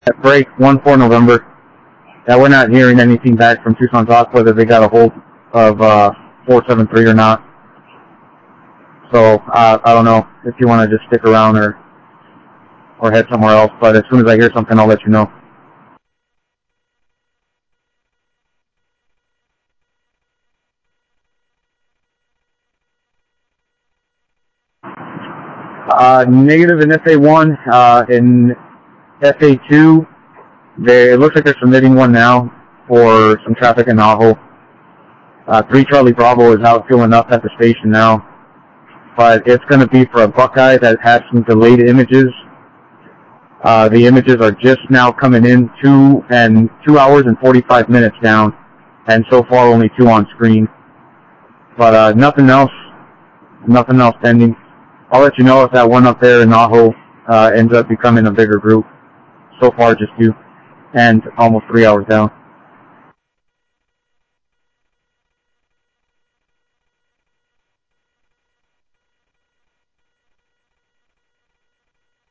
At break 1-4 November. We're not hearing anything back from Tucson Talk whether they got a hold of 473 or not. So I don't know if you want to just stick around or head somewhere else. But as soon as I hear something, I'll let you know. Negative in FA1. In FA2, it looks like they're submitting one now for some traffic in Ajo. 3 Charlie Bravo is out filling up at the station now. But it's going to be for a Buckeye that has some delayed images. The images are just now coming in, 2 hours and 45 minutes down. And so far only 2 on screen. But nothing else pending. I'll let you know if that one up there in Ajo ends up becoming a bigger group. So far just 2 and almost 3 hours down.